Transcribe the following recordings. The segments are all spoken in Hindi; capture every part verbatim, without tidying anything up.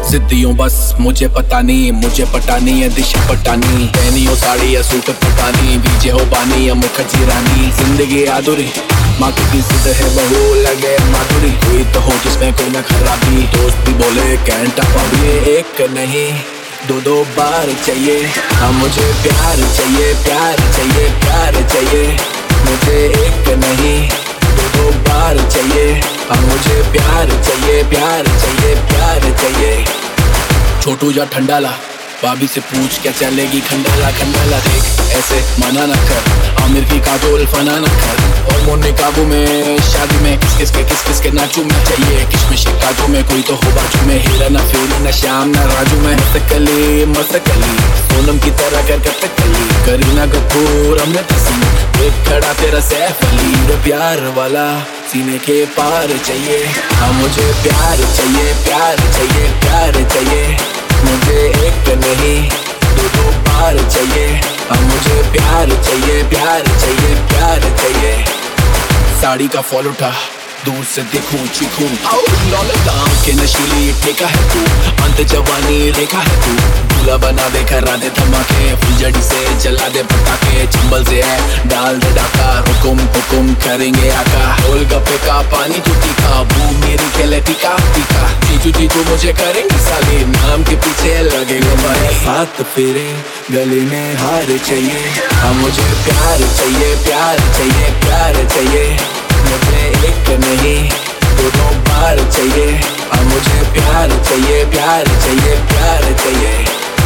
जिद्दियों बस मुझे पता नहीं, मुझे पटानी है दिशा पटानी। पहनी हो साड़ी या सूट पटानी, बीजे हो बानी या मुखर्जी रानी। जिंदगी अधूरी माँ की जिद है, बहू लगे माधुरी। कोई तो हो जिसमें कोई ना खराबी, दोस्त भी बोले कैंटा पाबी। एक नहीं दो दो बार चाहिए, हाँ मुझे प्यार चाहिए, प्यार चाहिए, प्यार चाहिए। मुझे एक नहीं दो दो बार चाहिए, हाँ मुझे प्यार चाहिए, प्यार चाहिए, प्यार चाहिए। छोटू या ठंडाला भाभी से पूछ क्या चलेगी खंडाला। खंडाला देख ऐसे मना न कर, आमिर की काजोल फना न कर। और मोने काबू में शादी में किस किस के किस किस के नाचू में। चाहिए किशमिश के काजू में, कोई तो हो बाजू में। हीरा ना फेरी ना श्याम ना राजू में। मस्तकली मस्तकली सोनम की तरह कर कथकली। करीना कपूर अमृत सिंह, एक खड़ा तेरा सैफ अली। प्यार वाला सीने के पार चाहिए, हाँ मुझे प्यार चाहिए, प्यार चाहिए, प्यार चाहिए। मुझे एक नहीं दो दो बार चाहिए, हाँ मुझे प्यार चाहिए, प्यार चाहिए, प्यार चाहिए। साड़ी का फॉल उठा दूर से देखूं चीखूं, दाम के नशीली ठेका है तू। अंत जवानी रेखा है तू, दूल्हा बना दे करा दे धमाके। फुलझड़ी से जला दे पटाखे, चंबल से है डाल दे डाका। हुकुम हुकुम करेंगे आका, गोलगप्पे का पानी तू तीखा। बू मेरी खेले टीका टीका, जीजू जीजू मुझे करेंगे साले। नाम के पीछे लगेगा भाई, साथ फेरे गले में हार चाहिए, हाँ मुझे प्यार चाहिए, प्यार चाहिए, प्यार चाहिए। मुझे एक नहीं दो दो बार चाहिए, हाँ मुझे प्यार चाहिए, प्यार चाहिए, प्यार चाहिए।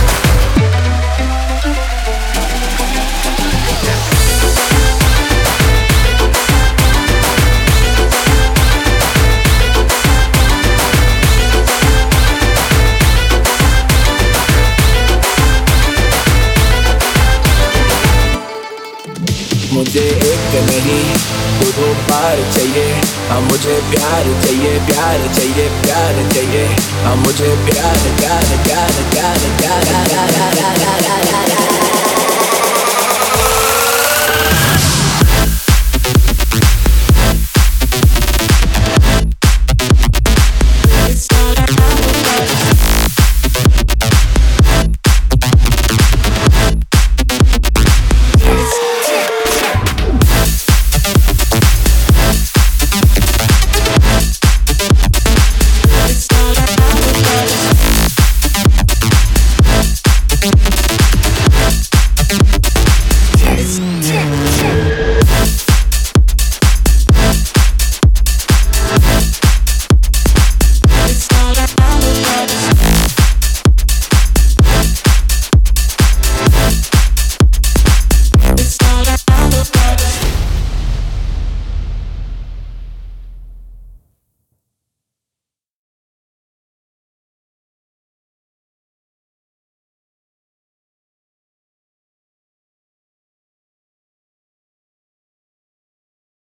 मुझे एक नहीं दो दो बार चाहिए, हाँ मुझे प्यार चाहिए, प्यार चाहिए, प्यार चाहिए। हाँ मुझे प्यार प्यार प्यार प्यार प्यार प्यार प्यार प्यार प्यार प्यार।